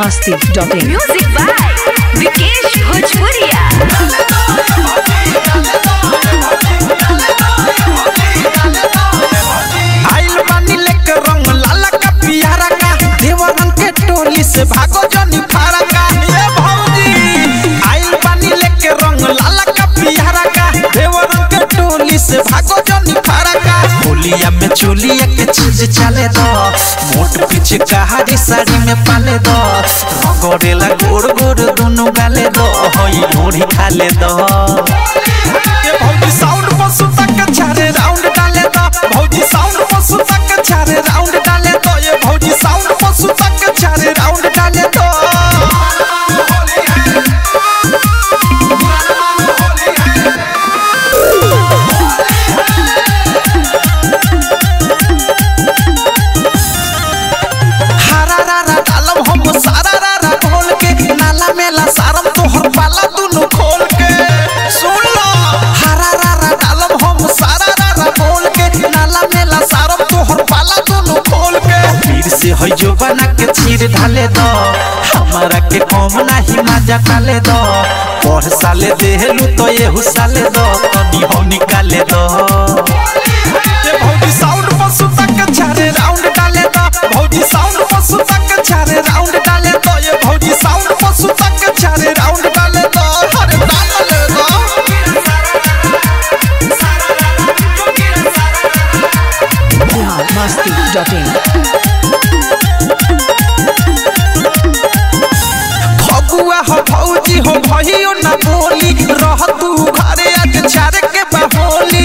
biharmasti.in music by Vikesh भोजपुरिया। आइल बानी लेके रंग लाला का पियारा का देवरन के टोली से भागो जनी फारा का ये भौजी। आइल बानी लेके रंग लाला का पियारा का देवरन के टोली से भागो जनी फारा का। होलिया में चोलिया के चीज चले दो मोट पीछे कहारी साड़ी में पाले दो रगड़ेला गोड़ गोड़ दोनों गाले दो होई ढोरी खाले दो। ये भौजी साउंड बसु तक चारे राउंड डाले दो भौजी साउंड बसु तक चारे राउंड डाले दो ये भौजी साउंड बसु तक चारे राउंड डाले दो। हरा रा डालम हम सारा रा खोल के नाला मेला सारम तोहर पाला दुनु खोल के सुन लो। हरा रा डालम हम सारा रा खोल के नाला मेला सारम तोहर पाला दुनु खोल के। फिर से है जो बना के चीर ढाले दो हमारा के कम नाही मजा डाले दो पर साले देहलू तो ये हुसाले दो तनी हो निकाले दो। ये भौजी साउंड बसु तक चारे राउंड डाले दो भौजी साउंड बसु तक चारे राउंड डाले दो ये भौजी साउंड बसु तक चारे राउंड डाले दो। अरे डाले दो biharmasti.in फगुआ हो भौजी हो भइयो ना बोली रह तू घरे आज चारे के बहोली।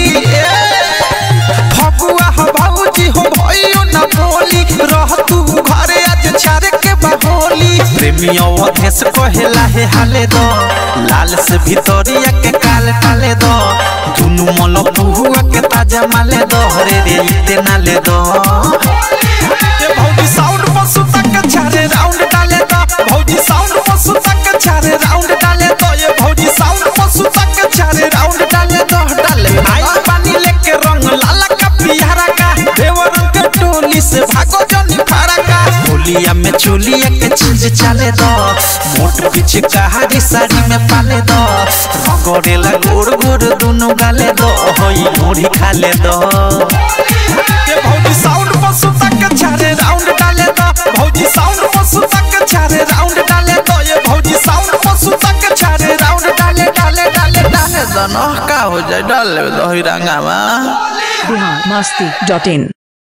फगुआ हो भौजी हो भइयो ना बोली रह तू घरे आज चारे के बहोली। प्रेमियों अधेस कहेला हे हाले दो लाल से भितरिया के काल टाले दो दुनु मल पुहुआ के ताजा माले दो हरे रे इते नाले दो। ये भौजी साउंड बसु तक चारे राउंड डाले दो भौजी साउंड बसु तक चारे राउंड डाले दो ये भौजी साउंड बसु तक चारे राउंड डाले दो डाले। आई पानी लेके रंग लाला का पियारा का देवरन के टोली से भागो जनी फारा का। होलिया में चोलिया के चीज चले दो मोट पीछे कहारी साड़ी में पाले दो रगड़ेला गोड़ गोड़ दोनों गाले दो होई ढोरी खाले दो। ये भौजी साउंड बसु तक चारे राउंड डाले दो भौजी साउंड बसु तक चारे राउंड डाले दो ये भौजी साउंड बसु तक चारे राउंड डाले डाले डाले डाले दो न का हो जाए डाले दो ही रंगावा। biharmasti.in